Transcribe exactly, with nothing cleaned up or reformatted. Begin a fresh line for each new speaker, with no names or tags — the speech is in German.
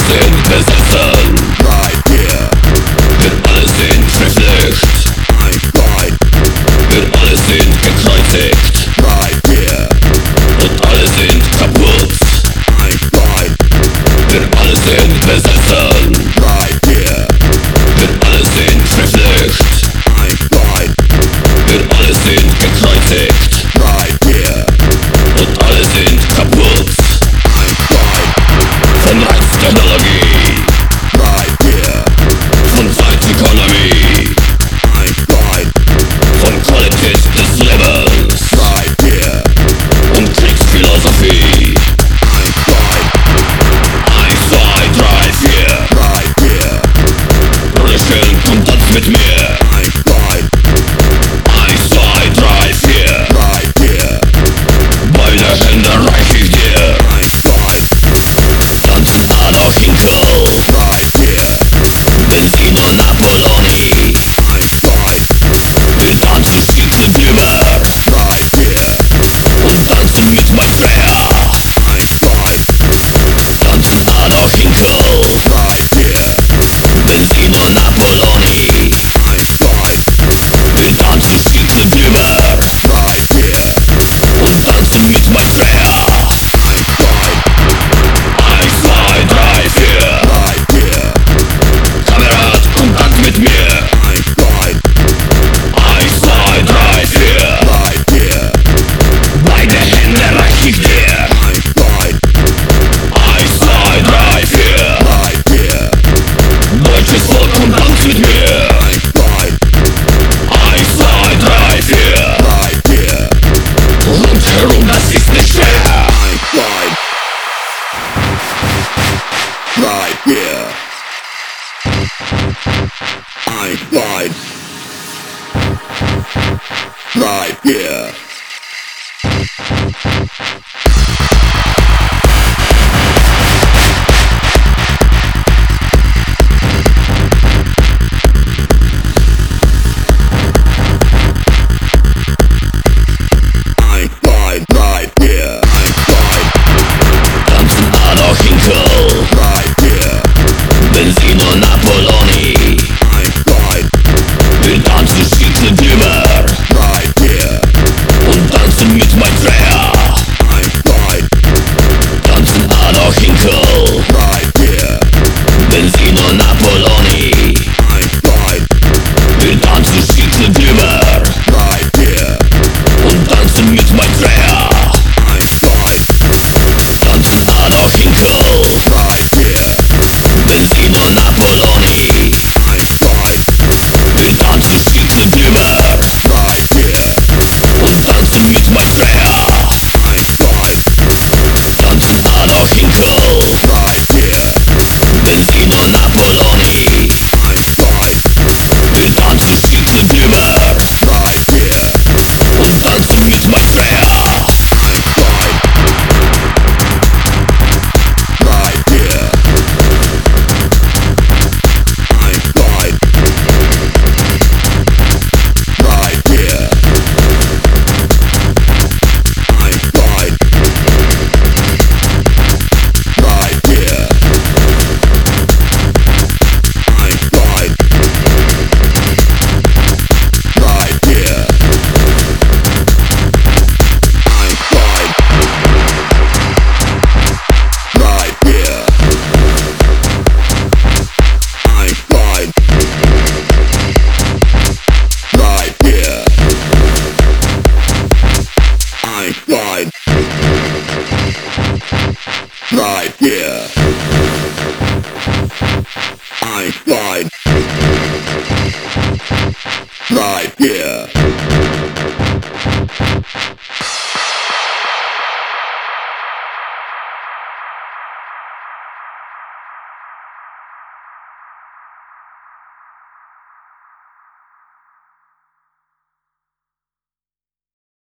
sind besessen.
Right here.
Wir alle sind verpflichtet.
I'm right.
Wir alle sind gekreuzigt.
Right here.
Und alle sind kaputt.
I'm right.
Wir alle sind besessen.
Right here.
Wir alle sind verpflichtet.
I'm right.
Wir alle sind gekreuzigt.
Right here.
Und alle sind kaputt.
I'm right.
Von Reiztechnologie,
Right here.
von Zeiteconomy,
I'm right.
von Qualität des Lebens
Right here.
und Kriegsphilosophie.
I'm right.
Eins, zwei, drei, vier.
Right here.
Brüderchen, komm, tanz mit mir.
I'm right.
Eins, zwei, drei, vier.
Right here.
Beide Hände reich ich dir.
I'm right.
Tanzen Adolf Hinkel,
Right here.
Benzin und Napoloni.
I'm right.
Wir tanzen schicke Blümer
Right here.
und tanzen mit mein Flair.
I'm right.
Tanzen Adolf Hinkel,
Right here.
Benzin und Napoloni.
I'm right.
Wir tanzen schicke Blümer
Right here.
und tanzen mit mein Flair.
I'm right.
Eins, zwei, drei, vier.
Right here.
Kamerad, komm, tanz mit mir.
I'm right.
Eins, zwei, drei, vier.
Right here.
Beide Hände reich ich dir.
I'm right.
Eins, zwei, drei, vier.
Right here.
Deutsches Volk, komm, tanz mit mir.
I'm right.
Eins, zwei, drei, vier.
Right here.
Rundherum, das ist nicht schwer.
I'm right. Right here. I'm right. Right here. I'm right. Right here. I'm right.
Tanzen Adolf Hinkel,
Right here.
Benzin und Napoloni.
I'm right.
Wir tanzen schicke Blümer
Right here.
und tanzen mit mein Flair.
I'm right.
Tanzen Adolf Hinkel,
Right here.
Benzin und Napoloni.
I'm right.
Wir tanzen schicke Blümer
Right here.
und tanzen mit mein Flair.
I'm right.
Tanzen Adolf Hinkel,
Right here.
Benzin und Napoloni.
I'm right.
Wir tanzen schicke Blümer
Right here.
und tanzen mit mein Flair.
I'm right.
Tanzen Adolf Hinkel,
Right here.
Benzin und Napoloni.
I'm right.
Wir tanzen schicke Blümer
Right here.
und tanzen mit mein Flair.
I'm right. Right here. I'm right. Right here. I'm right. Right here. I'm right. Right here. I'm right. Right here. I'm right. Right here. I'm right. Right here. I'm right. Right here.